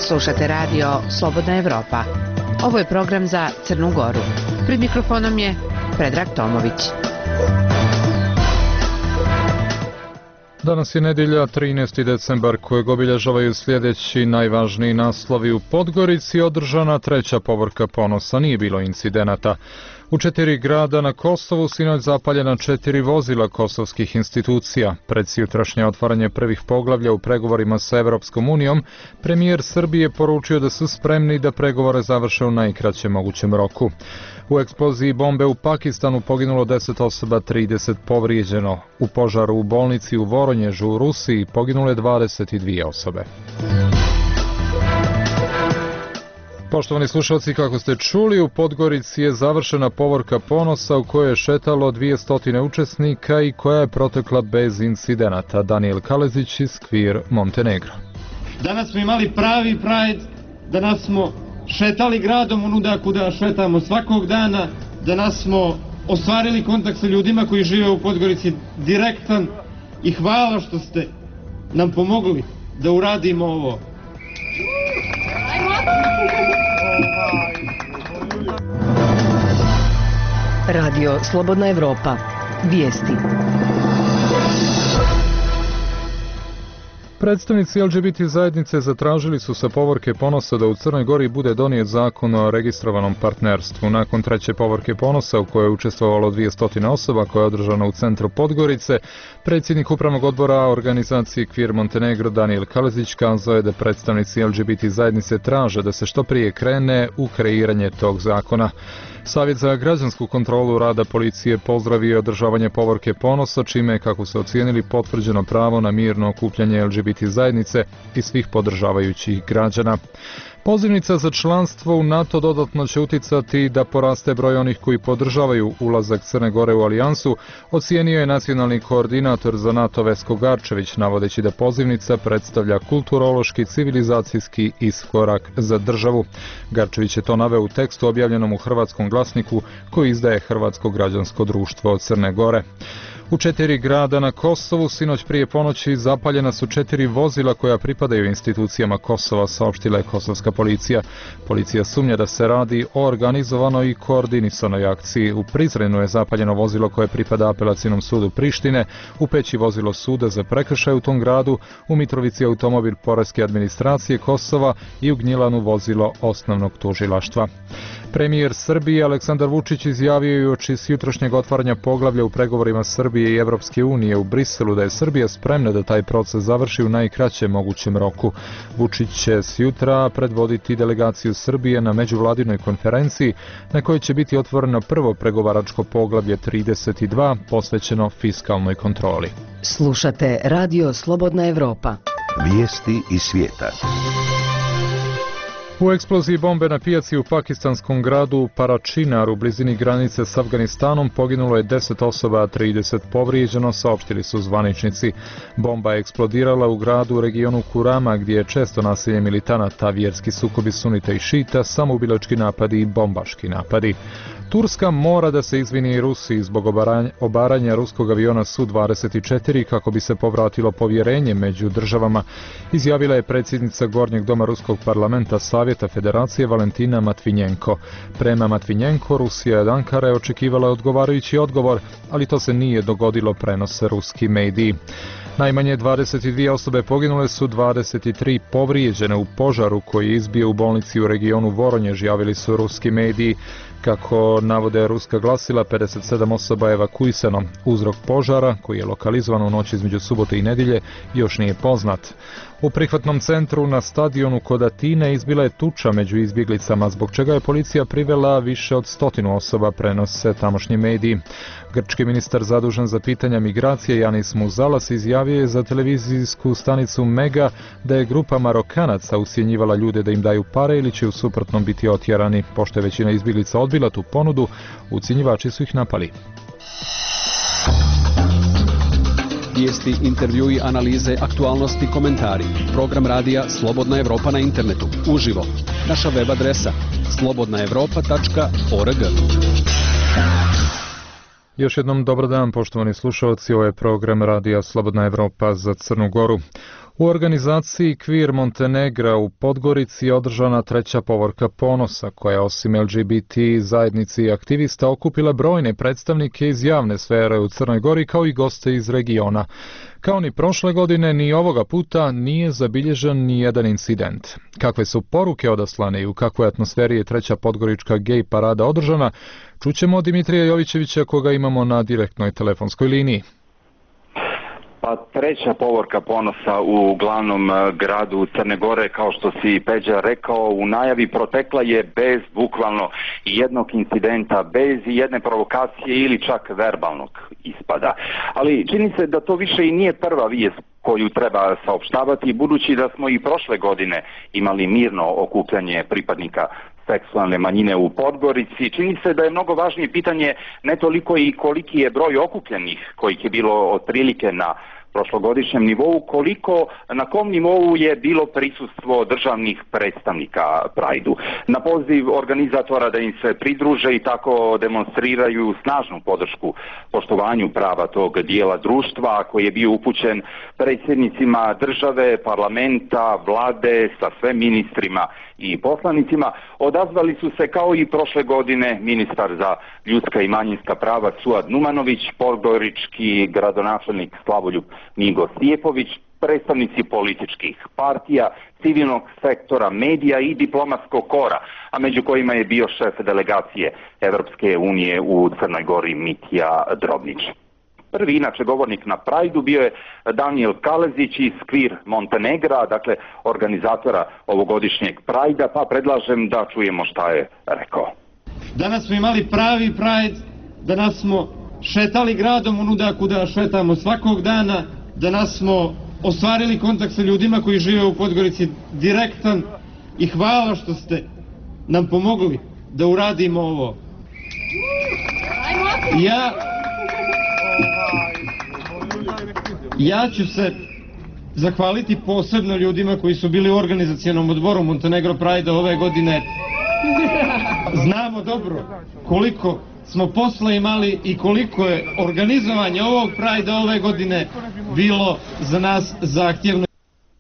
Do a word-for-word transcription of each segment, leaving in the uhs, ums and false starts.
Slušate radio Slobodna Evropa. Ovo je program za Crnu Goru. Pred mikrofonom je Predrag Tomović. Danas je nedjelja, trinaesti decembar, kojeg obilježavaju sljedeći najvažniji naslovi. U Podgorici održana treća povorka ponosa, nije bilo incidenata. U četiri grada na Kosovu sinoć zapaljena četiri vozila kosovskih institucija. Pred sutrašnje otvaranje prvih poglavlja u pregovorima sa Evropskom unijom, premijer Srbije poručio da su spremni da pregovore završe u najkraćem mogućem roku. U eksploziji bombe u Pakistanu poginulo deset osoba, trideset povrijeđeno. U požaru u bolnici u Voronježu u Rusiji poginule dvadeset dvije osobe. Poštovani slušalci, kako ste čuli, u Podgorici je završena povorka ponosa u kojoj je šetalo dvjesto učesnika i koja je protekla bez incidenata. Daniel Kalezić iz Kvir Montenegro. Danas smo imali pravi Pride, danas smo šetali gradom onuda kuda šetamo svakog dana, danas smo ostvarili kontakt sa ljudima koji žive u Podgorici direktan i hvala što ste nam pomogli da uradimo ovo. Radio Slobodna Evropa. Vijesti. Predstavnici L G B T zajednice zatražili su sa povorke ponosa da u Crnoj Gori bude donijet zakon o registrovanom partnerstvu. Nakon treće povorke ponosa u kojoj je učestvovalo dvjesto osoba koja je održana u centru Podgorice, predsjednik upravnog odbora organizacije Kvir Montenegro Daniel Kalezić kazao je da predstavnici L G B T zajednice traže da se što prije krene u kreiranje tog zakona. Savjet za građansku kontrolu rada policije pozdravio je održavanje povorke ponosa, čime je, kako su ocijenili, potvrđeno pravo na mirno okupljanje L G B T zajednice i svih podržavajućih građana. Pozivnica za članstvo u NATO dodatno će uticati da poraste broj onih koji podržavaju ulazak Crne Gore u alijansu, ocijenio je nacionalni koordinator za NATO Vesko Garčević, navodeći da pozivnica predstavlja kulturološki, civilizacijski iskorak za državu. Garčević je to naveo u tekstu objavljenom u Hrvatskom glasniku koji izdaje Hrvatsko građansko društvo od Crne Gore. U četiri grada na Kosovu sinoć prije ponoći zapaljena su četiri vozila koja pripadaju institucijama Kosova, saopštila je kosovska policija. Policija sumnja da se radi o organizovanoj i koordinisanoj akciji. U Prizrenu je zapaljeno vozilo koje pripada apelacijnom sudu Prištine, u Peći vozilo suda za prekršaj u tom gradu, u Mitrovici automobil poreske administracije Kosova i u Gnjilanu vozilo osnovnog tužilaštva. Premijer Srbije Aleksandar Vučić izjavio je uoči jutrošnjeg otvaranja poglavlja u pregovorima Srbije i Evropske unije u Briselu da je Srbija spremna da taj proces završi u najkraćem mogućem roku. Vučić će sjutra predvoditi delegaciju Srbije na međuvladinoj konferenciji na kojoj će biti otvoreno prvo pregovaračko poglavlje trideset dva posvećeno fiskalnoj kontroli. Slušate Radio Slobodna Evropa. Vijesti iz svijeta. U eksploziji bombe na pijaci u pakistanskom gradu Parachinar u blizini granice s Afganistanom poginulo je deset osoba, a trideset povrijeđeno, saopštili su zvaničnici. Bomba je eksplodirala u gradu u regionu Kurama, gdje je često nasilje militanata, vjerski sukobi sunita i šita, samoubilački napadi i bombaški napadi. Turska mora da se izvini Rusiji zbog obaranja, obaranja ruskog aviona S U dvadeset četiri kako bi se povratilo povjerenje među državama, izjavila je predsjednica Gornjeg doma Ruskog parlamenta Savjeta Federacije Valentina Matvinjenko. Prema Matvinjenko, Rusija od Ankare očekivala odgovarajući odgovor, ali to se nije dogodilo, prenose ruski mediji. Najmanje dvadeset dvije osobe poginule su, dvadeset tri povrijeđene u požaru koji je izbio u bolnici u regionu Voronjež, javili su ruski mediji. Kako navode ruska glasila, pedeset sedam osoba je evakuisano. Uzrok požara, koji je lokalizovan u noći između subote i nedjelje, još nije poznat. U prihvatnom centru na stadionu kod Atine izbila je tuča među izbjeglicama, zbog čega je policija privela više od stotinu osoba, prenose tamošnji mediji. Grčki ministar zadužen za pitanja migracije Janis Muzalas izjavio je za televizijsku stanicu Mega da je grupa Marokanaca ucjenjivala ljude da im daju pare ili će u suprotnom biti otjerani. Pošto je većina izbjeglica odbila tu ponudu, ucjenjivači su ih napali. Vijesti, intervjui, analize, aktualnosti, komentari. Program radija Slobodna Evropa na internetu. Uživo. Naša web adresa slobodna evropa tačka org. Još jednom dobar dan, poštovani slušalci, ovo je program radija Slobodna Evropa za Crnu Goru. U organizaciji Kvir Montenegra u Podgorici je održana treća povorka ponosa, koja osim L G B T zajednici i aktivista okupila brojne predstavnike iz javne sfere u Crnoj Gori kao i goste iz regiona. Kao ni prošle godine, ni ovoga puta nije zabilježen ni jedan incident. Kakve su poruke odaslane i u kakvoj atmosferi je treća podgorička gej parada održana, čućemo od Dimitrija Jovićevića, koga imamo na direktnoj telefonskoj liniji. Pa treća povorka ponosa u glavnom gradu Crne Gore, kao što si Peđa rekao, u najavi protekla je bez bukvalno jednog incidenta, bez jedne provokacije ili čak verbalnog ispada. Ali čini se da to više i nije prva vijest koju treba saopštavati, budući da smo i prošle godine imali mirno okupljanje pripadnika seksualne manjine u Podgorici. Čini se da je mnogo važnije pitanje ne toliko i koliki je broj okupljenih, kojih je bilo otprilike na prošlogodišnjem nivou, koliko na kom nivou je bilo prisustvo državnih predstavnika Prajdu. Na poziv organizatora da im se pridruže i tako demonstriraju snažnu podršku poštovanju prava tog dijela društva, koji je bio upućen predsjednicima države, parlamenta, vlade, sa sve ministrima i poslanicima, odazvali su se kao i prošle godine ministar za ljudska i manjinska prava Suad Numanović, podgorički gradonačelnik Slavoljub Migo Stijepović, predstavnici političkih partija, civilnog sektora, medija i diplomatskog kora, a među kojima je bio šef delegacije Evropske unije u Crnoj Gori Mitja Drobnić. Prvi inače govornik na Prajdu bio je Daniel Kalezić iz Kvir Montenegra, dakle organizatora ovogodišnjeg Prajda, pa predlažem da čujemo šta je rekao. Danas smo imali pravi Pride, danas smo šetali gradom onuda kuda šetamo svakog dana, danas smo ostvarili kontakt sa ljudima koji žive u Podgorici direktan i hvala što ste nam pomogli da uradimo ovo. Ja Ja ću se zahvaliti posebno ljudima koji su bili u organizacionom odboru Montenegro Pride ove godine. Znamo dobro koliko smo posla imali i koliko je organizovanje ovog Pride ove godine bilo za nas zahtjevno.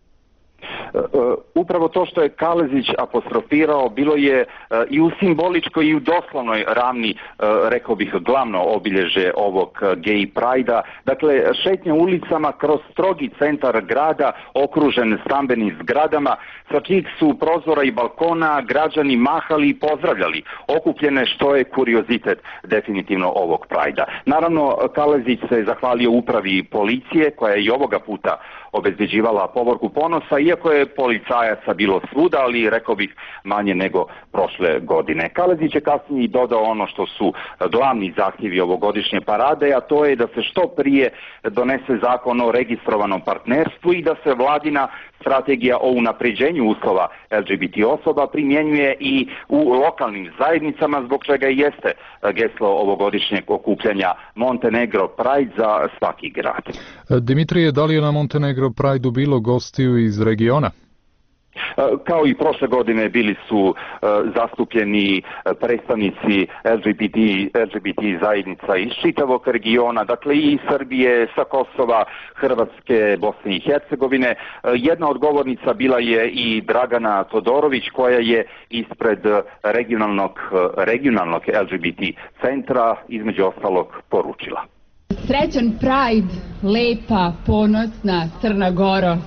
Upravo to što je Kalezić apostrofirao bilo je i u simboličkoj i u doslovnoj ravni, rekao bih, glavno obilježje ovog gay Prajda. Dakle, šetnje ulicama kroz strogi centar grada, okružen stambenim zgradama, sa čijih su prozora i balkona građani mahali i pozdravljali okupljene, što je kuriozitet definitivno ovog Prajda. Naravno, Kalezić se zahvalio upravi policije, koja je i ovoga puta obezbeđivala povorku ponosa, iako je policajaca bilo svuda, ali rekao bih manje nego prošle godine. Kalezić je kasnije i dodao ono što su glavni zahtjevi ovogodišnje parade, a to je da se što prije donese zakon o registrovanom partnerstvu i da se vladina strategija o unapređenju uslova L G B T osoba primjenjuje i u lokalnim zajednicama, zbog čega i jeste geslo ovogodišnjeg okupljanja Montenegro Pride za svaki grad. Dimitrije, da li je na Montenegro Prideu bilo gostiju iz regiona? Kao i prošle godine bili su uh, zastupljeni predstavnici L G B T, L G B T zajednica iz čitavog regiona, dakle i iz Srbije, sa Kosova, Hrvatske, Bosne i Hercegovine. Uh, jedna od govornica bila je i Dragana Todorović, koja je ispred regionalnog, uh, regionalnog L G B T centra između ostalog poručila. Srećan Pride, lepa, ponosna Crna Goro.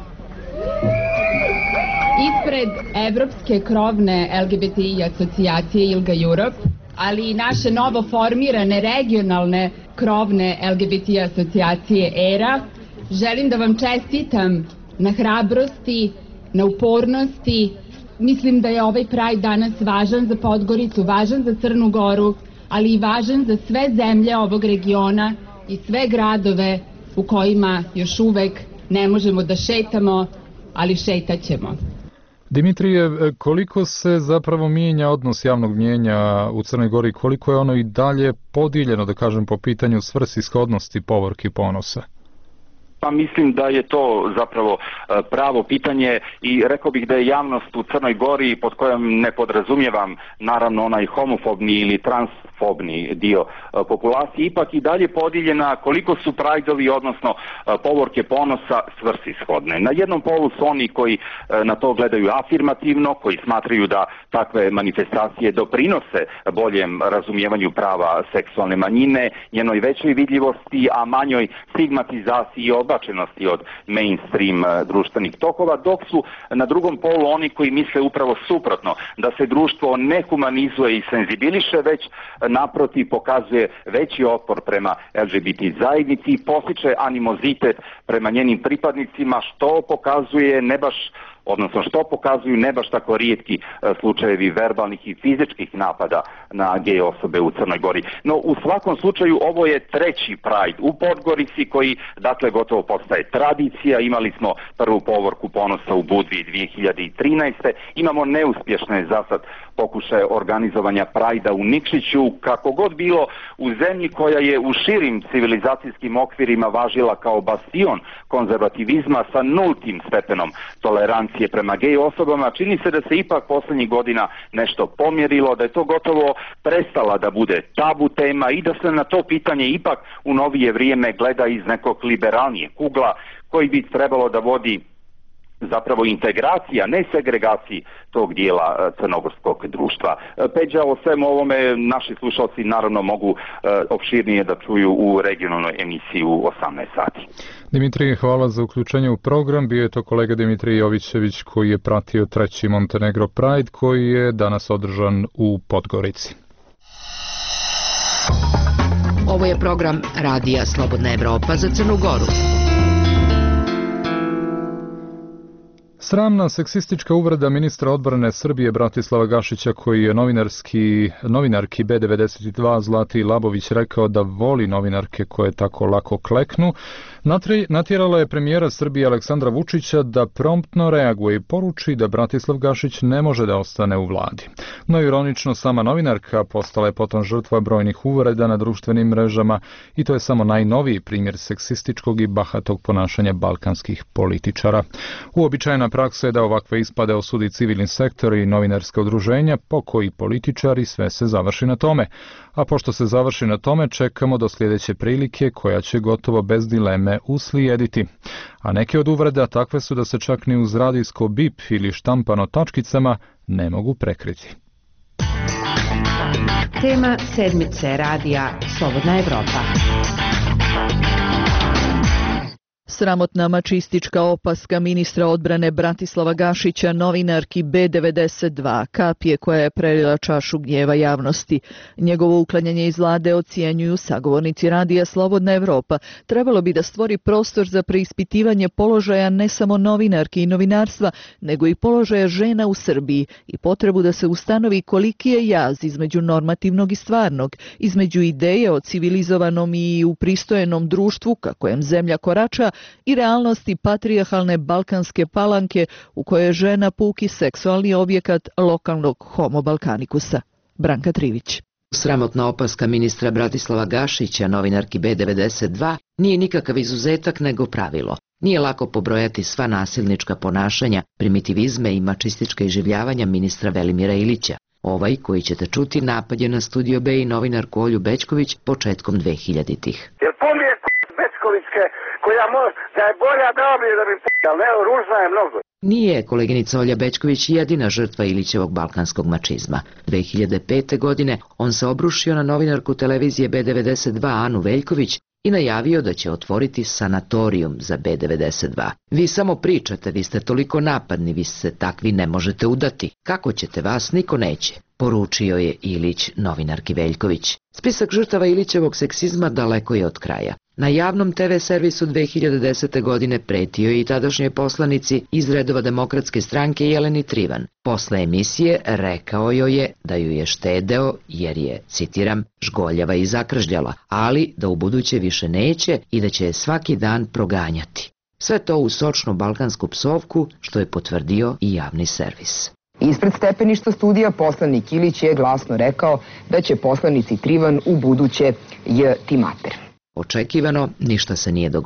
Ispred Evropske krovne L G B T I asocijacije ILGA Europe, ali i naše novo formirane regionalne krovne L G B T asocijacije ERA, želim da vam čestitam na hrabrosti, na upornosti. Mislim da je ovaj Pride danas važan za Podgoricu, važan za Crnu Goru, ali i važan za sve zemlje ovog regiona i sve gradove u kojima još uvek ne možemo da šetamo, ali šetaćemo. Dimitrije, koliko se zapravo mijenja odnos javnog mnijenja u Crnoj Gori, koliko je ono i dalje podijeljeno, da kažem, po pitanju svrsishodnosti povorki ponosa? Pa mislim da je to zapravo pravo pitanje i rekao bih da je javnost u Crnoj Gori, pod kojom ne podrazumijevam naravno onaj homofobni ili transfobni dio populacije, ipak i dalje podijeljena koliko su prajdovi, odnosno povorke ponosa svrsishodne. Na jednom polu su oni koji na to gledaju afirmativno, koji smatraju da takve manifestacije doprinose boljem razumijevanju prava seksualne manjine, njenoj većoj vidljivosti, a manjoj stigmatizaciji i odbačenosti od mainstream društvenih tokova, dok su na drugom polu oni koji misle upravo suprotno, da se društvo ne humanizuje i senzibiliše, već naprotiv pokazuje veći otpor prema el ge be te zajednici i postiče animozitet prema njenim pripadnicima, što pokazuje ne baš odnosno što pokazuju ne baš tako rijetki slučajevi verbalnih i fizičkih napada na gej osobe u Crnoj Gori. No u svakom slučaju ovo je treći Pride u Podgorici koji dakle gotovo postaje tradicija. Imali smo prvu povorku ponosa u Budvi dvije hiljade trinaeste. Imamo neuspješne zasad pokušaje organizovanja Prajda u Nikšiću. Kako god bilo, u zemlji koja je u širim civilizacijskim okvirima važila kao bastion konzervativizma sa nultim stepenom tolerancije prema gej osobama, čini se da se ipak posljednjih godina nešto pomjerilo, da je to gotovo prestala da bude tabu tema i da se na to pitanje ipak u novije vrijeme gleda iz nekog liberalnijeg ugla koji bi trebalo da vodi zapravo integracija, ne segregaciji tog dijela crnogorskog društva. Peđa, o svemu ovome naši slušalci naravno mogu opširnije da čuju u regionalnoj emisiji u osamnaest sati. Dimitrije, hvala za uključenje u program. Bio je to kolega Dimitrije Jovićević koji je pratio treći Montenegro Pride koji je danas održan u Podgorici. Ovo je program Radija Slobodna Evropa za Crnu Goru. Sramna seksistička uvreda ministra odbrane Srbije Bratislava Gašića, koji je novinarski, novinarki be devedeset dva Zlati Labović rekao da voli novinarke koje tako lako kleknu, natjerala je premijera Srbije Aleksandra Vučića da promptno reaguje i poruči da Bratislav Gašić ne može da ostane u vladi. No ironično, sama novinarka postala je potom žrtva brojnih uvreda na društvenim mrežama i to je samo najnoviji primjer seksističkog i bahatog ponašanja balkanskih političara. Uobičajena praksa je da ovakve ispade osudi civilni sektor i novinarske udruženja, po koji političari sve se završi na tome. A pošto se završi na tome, čekamo do sljedeće prilike koja će gotovo bez dileme uslijediti. A neke od uvreda takve su da se čak ni uz radijsko bip ili štampano tačkicama ne mogu prekriti. Tema sedmice radija Slobodna Evropa. Sramotna mačistička opaska ministra odbrane Bratislava Gašića novinarki be devedeset dva, kap je koja je prelila čašu gnjeva javnosti. Njegovo uklanjanje iz vlade ocjenjuju sagovornici radija Slobodna Evropa. Trebalo bi da stvori prostor za preispitivanje položaja ne samo novinarki i novinarstva, nego i položaja žena u Srbiji i potrebu da se ustanovi koliki je jaz između normativnog i stvarnog, između ideje o civilizovanom i upristojenom društvu ka kojem zemlja korača i realnosti patrijarhalne balkanske palanke u kojoj je žena puki seksualni objekat lokalnog homo balkanikusa. Branka Trivić. Sramotna opaska ministra Bratislava Gašića novinarki be devedeset dva nije nikakav izuzetak nego pravilo. Nije lako pobrojati sva nasilnička ponašanja, primitivizme i mačistička iživljavanja ministra Velimira Ilića. Ovaj, koji ćete čuti, napad je na Studio B i novinarku Olju Bećković početkom dvehiljaditih. Jer pomije Bećkovićke koja može, da je bolja dao bi da bi ali ne, ružna je mnogo. Nije koleginica Olja Bećković jedina žrtva Ilićevog balkanskog mačizma. dve hiljade pete. godine on se obrušio na novinarku televizije be devedeset dva Anu Veljković i najavio da će otvoriti sanatorijum za be devedeset dva. Vi samo pričate, vi ste toliko napadni, vi se takvi ne možete udati. Kako ćete, vas niko neće, poručio je Ilić novinarki Veljković. Spisak žrtava Ilićevog seksizma daleko je od kraja. Na javnom te ve servisu dve hiljade desete. godine pretio je i tadašnjoj poslanici iz redova Demokratske stranke Jeleni Trivan. Posle emisije rekao joj je da ju je štedeo jer je, citiram, žgoljava i zakržljala, ali da u buduće više neće i da će je svaki dan proganjati. Sve to u sočnu balkansku psovku, što je potvrdio i javni servis. Ispred stepeništa studija poslanik Ilić je glasno rekao da će poslanici Trivan u buduće j ti mater. Očekivano, ništa se nije dogodilo.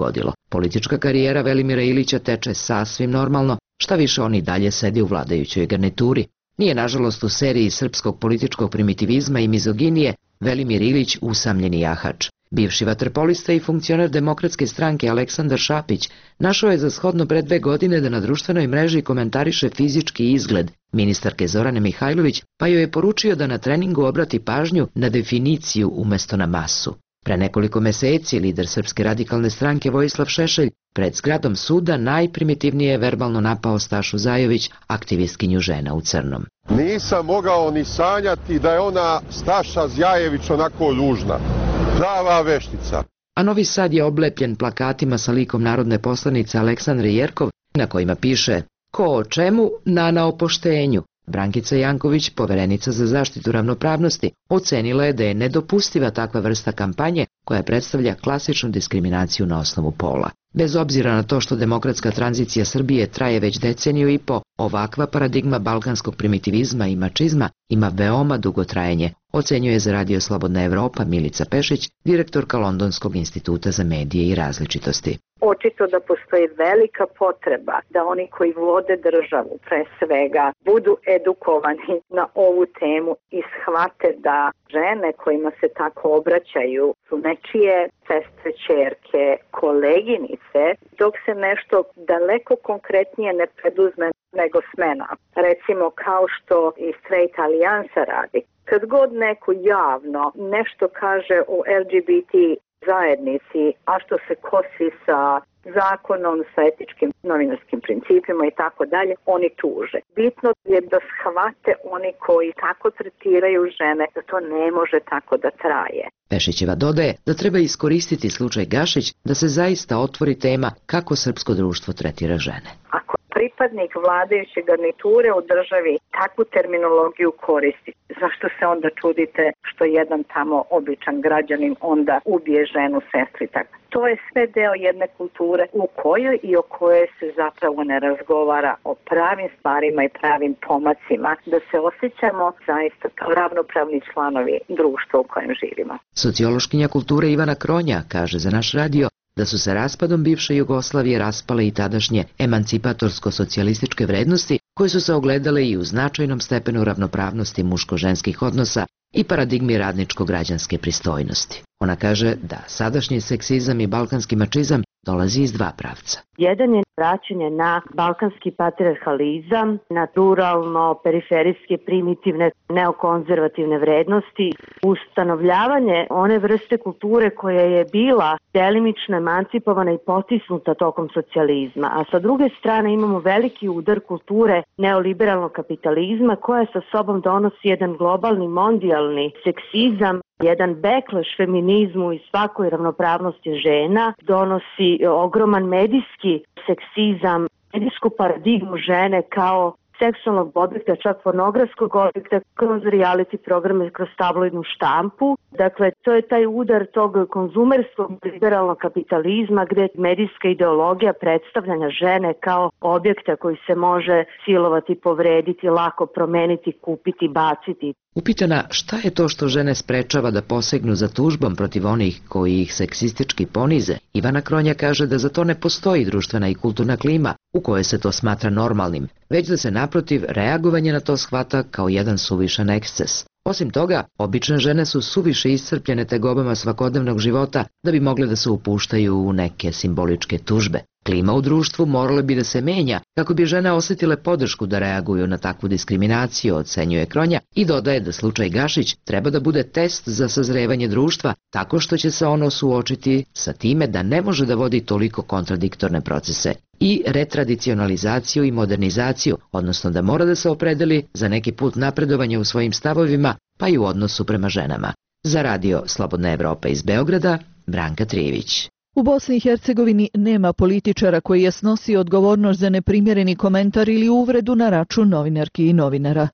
Politička karijera Velimira Ilića teče sasvim normalno, šta više on i dalje sedi u vladajućoj garnituri. Nije nažalost u seriji srpskog političkog primitivizma i mizoginije Velimir Ilić usamljeni jahač. Bivši vaterpolista i funkcioner Demokratske stranke Aleksandar Šapić našao je za shodno pre dve godine da na društvenoj mreži komentariše fizički izgled ministarke Zorane Mihajlović, pa joj je poručio da na treningu obrati pažnju na definiciju umesto na masu. Pre nekoliko meseci lider Srpske radikalne stranke Vojislav Šešelj pred zgradom suda najprimitivnije je verbalno napao Stašu Zajović, aktivistkinju žena u crnom. Nisam mogao ni sanjati da je ona Staša Zjajević onako ružna. Prava veštica. A Novi Sad je oblepljen plakatima sa likom narodne poslanice Aleksandre Jerkov, na kojima piše "Ko o čemu, Nana o poštenju". Brankica Janković, poverenica za zaštitu ravnopravnosti, ocenila je da je nedopustiva takva vrsta kampanje koja predstavlja klasičnu diskriminaciju na osnovu pola. Bez obzira na to što demokratska tranzicija Srbije traje već deceniju i po, ovakva paradigma balkanskog primitivizma i mačizma ima veoma dugo trajanje, ocenjuje za Radio Slobodna Evropa Milica Pešić, direktorka Londonskog instituta za medije i različitosti. Očito da postoji velika potreba da oni koji vode državu pre svega budu edukovani na ovu temu i shvate da žene kojima se tako obraćaju su nečije sestre, ćerke, koleginice, dok se nešto daleko konkretnije ne preduzme nego smena. Recimo kao što i Straight Alijansa radi. Kad god neko javno nešto kaže o L G B T zajednici, a što se kosi sa zakonom, sa etičkim novinarskim principima i tako dalje, oni tuže. Bitno je da shvate oni koji tako tretiraju žene, da to ne može tako da traje. Pešićeva dodaje da treba iskoristiti slučaj Gašić da se zaista otvori tema kako srpsko društvo tretira žene. Ako pripadnik vladajuće garniture u državi takvu terminologiju koristi, zašto se onda čudite što jedan tamo običan građanin onda ubije ženu, sestru i tako? To je sve deo jedne kulture u kojoj i o kojoj se zapravo ne razgovara o pravim stvarima i pravim pomacima, da se osjećamo zaista kao ravnopravni članovi društva u kojem živimo. Sociološkinja kulture Ivana Kronja kaže za naš radio da su se raspadom bivše Jugoslavije raspale i tadašnje emancipatorsko-socijalističke vrednosti koje su se ogledale i u značajnom stepenu ravnopravnosti muško-ženskih odnosa i paradigmi radničko-građanske pristojnosti. Ona kaže da sadašnji seksizam i balkanski mačizam dolazi iz dva pravca. Jedan je vraćanje na balkanski patriarhalizam, na ruralno, periferijske, primitivne, neokonzervativne vrednosti, ustanovljavanje one vrste kulture koja je bila delimično emancipovana i potisnuta tokom socijalizma, a sa druge strane imamo veliki udar kulture neoliberalnog kapitalizma koja sa sobom donosi jedan globalni, mondijalni seksizam, jedan backlash feminizmu i svakoj ravnopravnosti žena, donosi ogroman medijski seksizam, medijsku paradigmu žene kao seksualnog objekta, čak pornografskog objekta, kroz reality programe, kroz tabloidnu štampu. Dakle, to je taj udar tog konzumerskog liberalnog kapitalizma gde medijska ideologija predstavljanja žene kao objekta koji se može silovati, povrediti, lako promeniti, kupiti, baciti. Upitana šta je to što žene sprečava da posegnu za tužbom protiv onih koji ih seksistički ponize, Ivana Kronja kaže da za to ne postoji društvena i kulturna klima u kojoj se to smatra normalnim, već da se naprotiv reagovanje na to shvata kao jedan suvišan eksces. Osim toga, obične žene su suviše iscrpljene tegobama svakodnevnog života da bi mogle da se upuštaju u neke simboličke tužbe. Klima u društvu morala bi da se menja kako bi žene osjetile podršku da reaguju na takvu diskriminaciju, ocenjuje Kronja i dodaje da slučaj Gašić treba da bude test za sazrevanje društva tako što će se ono suočiti sa time da ne može da vodi toliko kontradiktorne procese i retradicionalizaciju i modernizaciju, odnosno da mora da se opredeli za neki put napredovanja u svojim stavovima pa i u odnosu prema ženama. Za Radio Slobodna Evropa iz Beograda, Branka Trijević. U Bosni i Hercegovini nema političara koji je snosio odgovornost za neprimjereni komentar ili uvredu na račun novinarki i novinara.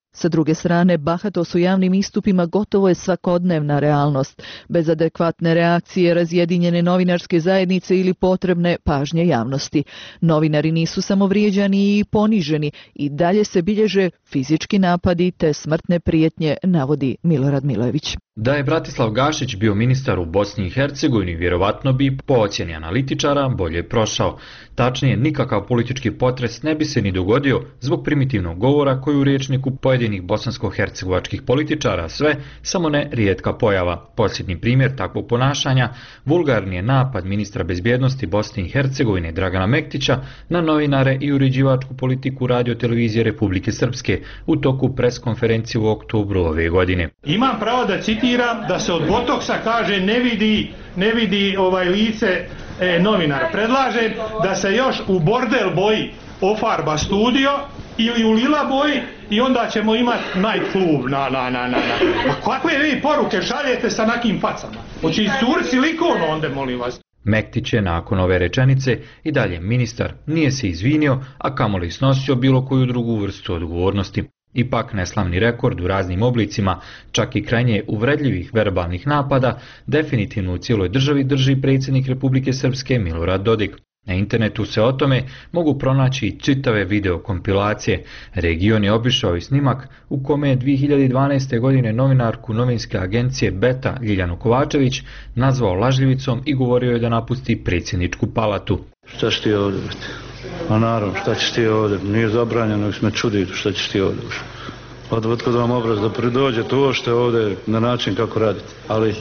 Sa druge strane, bahatost u javnim istupima gotovo je svakodnevna realnost, bez adekvatne reakcije razjedinjene novinarske zajednice ili potrebne pažnje javnosti. Novinari nisu samo vrijeđani i poniženi, i dalje se bilježe fizički napadi te smrtne prijetnje, navodi Milorad Milojević. Da je Bratislav Gašić bio ministar u Bosni i Hercegovini, vjerovatno bi, po ocjeni analitičara, bolje prošao. Tačnije, nikakav politički potres ne bi se ni dogodio zbog primitivnog govora koji u rječniku pojedinih bosansko-hercegovačkih političara sve, samo ne rijetka pojava. Posljednji primjer takvog ponašanja, vulgarni je napad ministra bezbjednosti Bosne i Hercegovine Dragana Mektića na novinare i uređivačku politiku radiotelevizije Republike Srpske u toku preskonferencije u oktobru ove godine. Imam pravo da citiram da se od botoksa kaže ne vidi, ne vidi ovaj lice e, novinara. Predlažem da se još u bordel boji ofarba studio ili u lila boji i onda ćemo imati night club. Na, na, na, na, na. Pa kakve vi poruke šaljete sa nakim facama? Hoće iscuri silikon onda, molim vas. Mektić je nakon ove rečenice i dalje ministar, nije se izvinio, a kamoli snosio bilo koju drugu vrstu odgovornosti. Ipak neslavni rekord u raznim oblicima, čak i krajnje uvredljivih verbalnih napada, definitivno u cijeloj državi drži predsjednik Republike Srpske Milorad Dodik. Na internetu se o tome mogu pronaći i čitave videokompilacije. Region je obišao i snimak u kome je dvije hiljade dvanaeste. godine novinarku novinske agencije Beta Ljiljanu Kovačević nazvao lažljivicom i govorio je da napusti predsjedničku palatu. Šta ćeš ti ovdje? A naravno, šta ćeš ti ovdje? Nije zabranjeno, nek me čudi šta ćeš ti ovdje. Od otkud vam obraz da pridođete uošte ovdje na način kako radite. Ali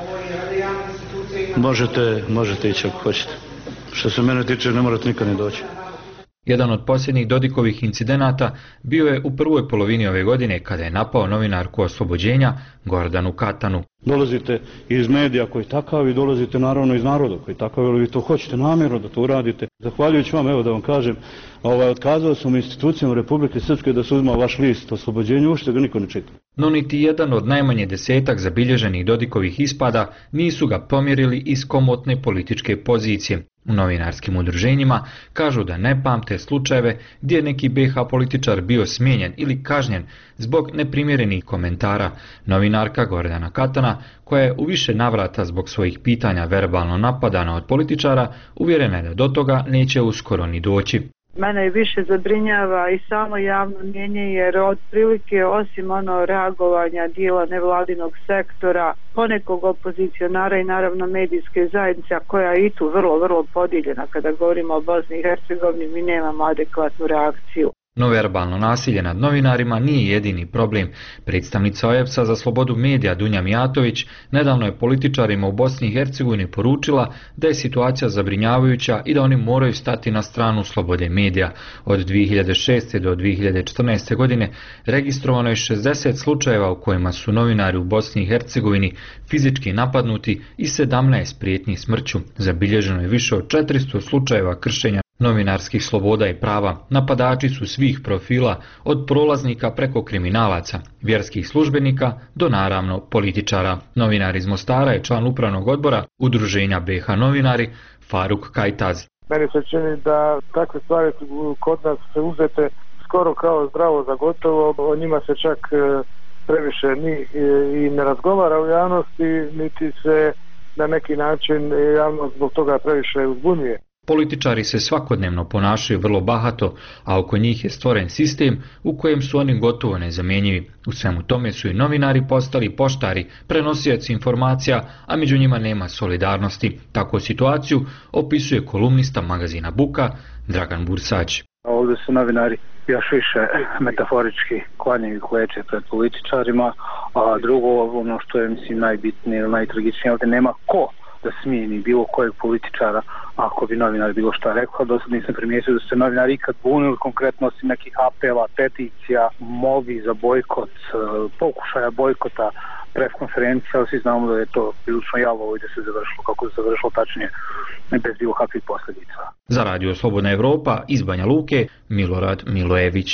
možete, možete ići ako hoćete. Što se mene tiče, ne morate nikad ni doći. Jedan od posljednjih Dodikovih incidenata bio je u prvoj polovini ove godine kada je napao novinarku Oslobođenja Gordanu Katanu. Dolazite iz medija koji takav i dolazite naravno iz naroda koji takav, ali vi to hoćete namjerno da to uradite. Zahvaljujući vam, evo da vam kažem, ovaj, otkazao sam institucijama Republike Srpske da se uzma vaš list Oslobođenja, ušte ga niko ne čita. No niti jedan od najmanje desetak zabilježenih Dodikovih ispada nisu ga pomjerili iz komotne političke pozicije. U novinarskim udruženjima kažu da ne pamte slučajeve gdje je neki be ha političar bio smijenjen ili kažnjen zbog neprimjerenih komentara. Novinarka Gordana Katana, koja je u više navrata zbog svojih pitanja verbalno napadana od političara, uvjerena je da do toga neće uskoro ni doći. Mene više zabrinjava i samo javno mnjenje, jer otprilike osim ono reagovanja dijela nevladinog sektora, ponekog opozicionara i naravno medijske zajednice, koja je i tu vrlo, vrlo podijeljena kada govorimo o Bosni i Hercegovini, mi nemamo adekvatnu reakciju. No verbalno nasilje nad novinarima nije jedini problem. Predstavnica O E B S-a za slobodu medija Dunja Mijatović nedavno je političarima u Bosni i Hercegovini poručila da je situacija zabrinjavajuća i da oni moraju stati na stranu slobode medija. Od dvije hiljade šeste. do dvije hiljade četrnaeste. godine registrovano je šezdeset slučajeva u kojima su novinari u Bosni i Hercegovini fizički napadnuti i sedamnaest prijetnji smrću. Zabilježeno je više od četiristo slučajeva kršenja novinarskih sloboda i prava. Napadači su svih profila, od prolaznika preko kriminalaca, vjerskih službenika do naravno političara. Novinar iz Mostara je član upravnog odbora Udruženja be ha novinari Faruk Kajtaz. Meni se čini da takve stvari kod nas se uzete skoro kao zdravo za gotovo, o njima se čak previše ni i ne razgovara u javnosti, niti se na neki način javnost zbog toga previše uzbunjuje. Političari se svakodnevno ponašaju vrlo bahato, a oko njih je stvoren sistem u kojem su oni gotovo nezamjenjivi. U svemu tome su i novinari postali poštari, prenosioci informacija, a među njima nema solidarnosti. Takvu situaciju opisuje kolumnista magazina Buka Dragan Bursać. Ovdje su novinari još više metaforički klanjaju kleče pred političarima, a drugo, ono što je mislim najbitnije ili najtragičnije, ovdje nema ko da smijeni bilo kojeg političara ako bi novinar bilo šta rekao. Do sad nisam primijetio da su se novinari ikad bunili, konkretno osim nekih apela, peticija, molbi za bojkot, pokušaja bojkota preskonferencija, ali svi znamo da je to prilično jalovo i da se završilo kako se završilo, tačnije bez bilo kakvih posljedica. Za Radio Slobodna Evropa iz Banja Luke, Milorad Milojević.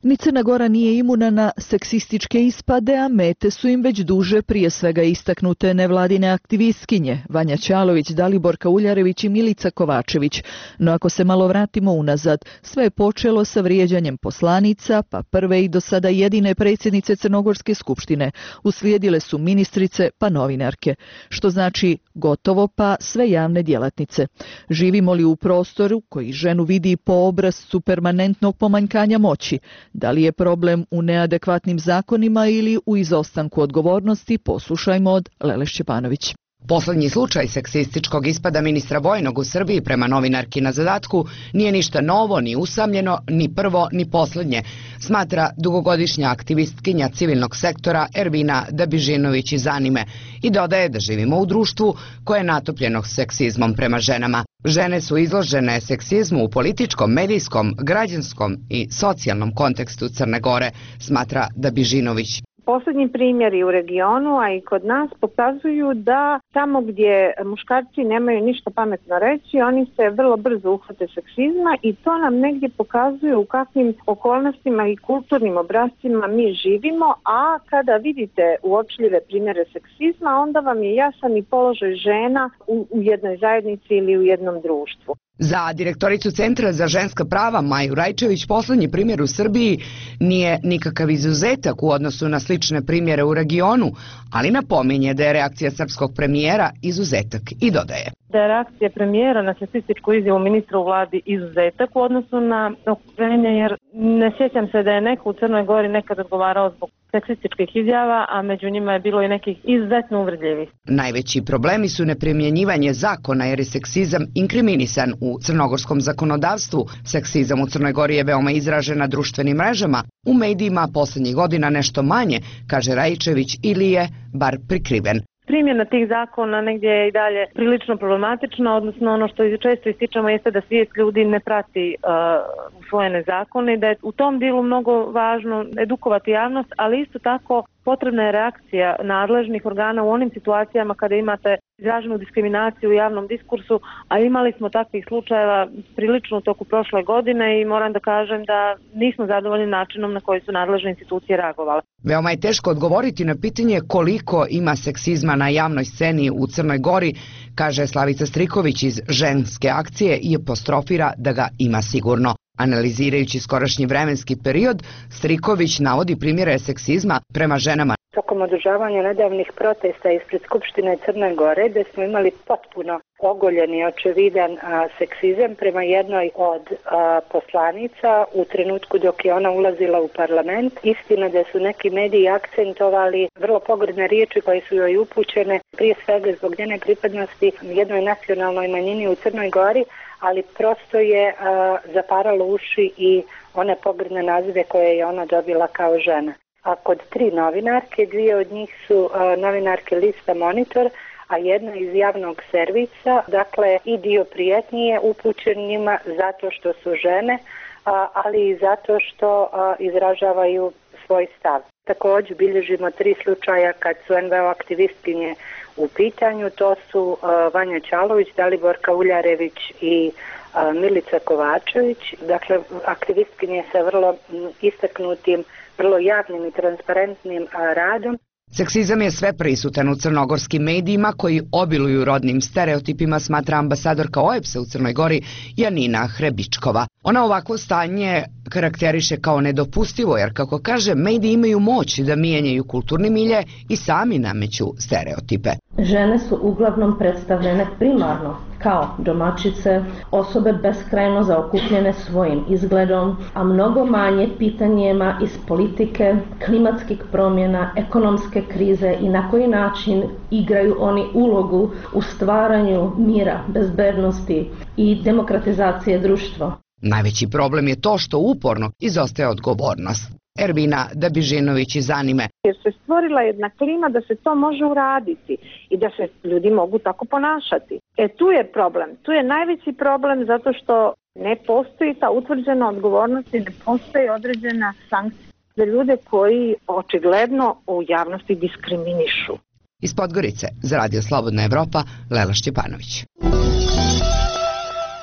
Ni Crna Gora nije imuna na seksističke ispade, a mete su im već duže prije svega istaknute nevladine aktivistkinje Vanja Ćalović, Daliborka Uljarević i Milica Kovačević. No ako se malo vratimo unazad, sve je počelo sa vrijeđanjem poslanica, pa prve i do sada jedine predsjednice Crnogorske skupštine. Uslijedile su ministrice pa novinarke, što znači gotovo pa sve javne djelatnice. Živimo li u prostoru koji ženu vidi po obrascu permanentnog pomanjkanja moći? Da li je problem u neadekvatnim zakonima ili u izostanku odgovornosti, poslušajmo od Lele Šćepanović. Poslednji slučaj seksističkog ispada ministra vojnog u Srbiji prema novinarki na zadatku nije ništa novo, ni usamljeno, ni prvo, ni poslednje, smatra dugogodišnja aktivistkinja civilnog sektora Ervina Dabižinović iz Anime i dodaje da živimo u društvu koje je natopljeno seksizmom prema ženama. Žene su izložene seksizmu u političkom, medijskom, građanskom i socijalnom kontekstu Crne Gore, smatra Dabižinović. Poslednji primjeri u regionu, a i kod nas, pokazuju da tamo gdje muškarci nemaju ništa pametno reći, oni se vrlo brzo uhvate seksizma i to nam negdje pokazuje u kakvim okolnostima i kulturnim obrascima mi živimo, a kada vidite uočljive primjere seksizma, onda vam je jasan i položaj žena u, u jednoj zajednici ili u jednom društvu. Za direktoricu Centra za ženska prava Maju Rajčević poslednji primjer u Srbiji nije nikakav izuzetak u odnosu na slične primjere u regionu, ali napominje da je reakcija srpskog premijera izuzetak i dodaje. Da je reakcija premijera na seksističku izjavu ministra u vladi izuzetak u odnosu na okruženje, jer ne sjećam se da je neko u Crnoj Gori nekad odgovarao zbog seksističkih izjava, a među njima je bilo i nekih izuzetno uvredljivih. Najveći problemi su neprimjenjivanje zakona jer je seksizam inkriminisan u crnogorskom zakonodavstvu. Seksizam u Crnoj Gori je veoma izražen na društvenim mrežama, u medijima poslednjih godina nešto manje, kaže Rajčević, ili je bar prikriven. Primjena tih zakona negdje je i dalje prilično problematična, odnosno ono što često ističemo jeste da svijest ljudi ne prati uh, usvojene zakone, da je u tom dijelu mnogo važno edukovati javnost, ali isto tako potrebna je reakcija nadležnih organa u onim situacijama kada imate izraženu diskriminaciju u javnom diskursu, a imali smo takvih slučajeva prilično u toku prošle godine i moram da kažem da nismo zadovoljni načinom na koji su nadležne institucije reagovale. Veoma je teško odgovoriti na pitanje koliko ima seksizma na javnoj sceni u Crnoj Gori, kaže Slavica Striković iz Ženske akcije i apostrofira da ga ima sigurno. Analizirajući skorašnji vremenski period, Striković navodi primjere seksizma prema ženama. Tokom održavanja nedavnih protesta ispred Skupštine Crne Gore, gde smo imali potpuno ogoljen i očevidan a, seksizam prema jednoj od a, poslanica u trenutku dok je ona ulazila u parlament. Istina da su neki mediji akcentovali vrlo pogrdne riječi koje su joj upućene, prije svega zbog njene pripadnosti jednoj nacionalnoj manjini u Crnoj Gori, ali prosto je a, zaparalo uši i one pogrdne nazive koje je ona dobila kao žena. A kod tri novinarke, dvije od njih su a, novinarke lista Monitor, a jedna iz javnog servisa, dakle i dio prijetnji je upućen njima zato što su žene, a, ali i zato što a, izražavaju svoj stav. Također bilježimo tri slučaja kad su en ve o aktivistkinje u pitanju, to su a, Vanja Ćalović, Daliborka Uljarević i a, Milica Kovačević, dakle aktivistkinje sa vrlo m, istaknutim, vrlo javnim i transparentnim a, radom. Seksizam je sve prisutan u crnogorskim medijima koji obiluju rodnim stereotipima, smatra ambasadorka O E B S-a u Crnoj Gori Janina Hrebičkova. Ona ovakvo stanje karakteriše kao nedopustivo jer, kako kaže, mediji imaju moć da mijenjaju kulturni milje i sami nameću stereotipe. Žene su uglavnom predstavljene primarno kao domaćice, osobe beskrajno zaokupljene svojim izgledom, a mnogo manje pitanjima iz politike, klimatskih promjena, ekonomske krize i na koji način igraju oni ulogu u stvaranju mira, bezbednosti i demokratizacije društva. Najveći problem je to što uporno izostaje odgovornost. Ervina Dabižinović iz Anime. Jer se stvorila jedna klima da se to može uraditi i da se ljudi mogu tako ponašati. E tu je problem, tu je najveći problem zato što ne postoji ta utvrđena odgovornost i ne postoji određena sankcija za ljude koji očigledno u javnosti diskriminišu. Iz Podgorice za Radio Slobodna Evropa, Lela Šćepanović.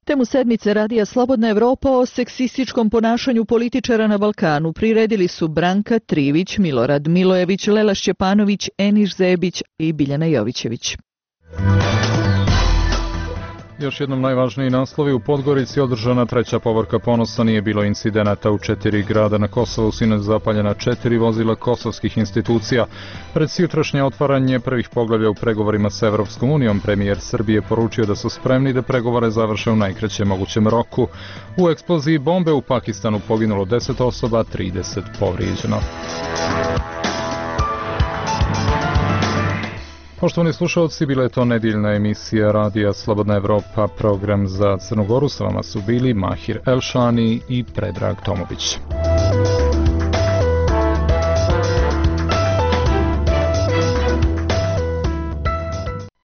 Temu sedmice radija Slobodna Evropa o seksističkom ponašanju političara na Balkanu priredili su Branka Trivić, Milorad Milojević, Lela Šćepanović, Eniš Zebić i Biljana Jovićević. Još jednom najvažniji naslovi: u Podgorici održana treća povorka ponosa, nije bilo incidenata u četiri grada na Kosovu, sinoć zapaljena četiri vozila kosovskih institucija. Pred sutrašnje otvaranje prvih poglavlja u pregovorima s Evropskom unijom, premijer Srbije poručio da su spremni da pregovore završe u najkraćem mogućem roku. U eksploziji bombe u Pakistanu poginulo deset osoba, trideset povrijeđeno. Poštovani slušalci, bila je to nedjeljna emisija radija Slobodna Evropa. Program za Crnu Goru, s vama su bili Mahir Elšani i Predrag Tomović.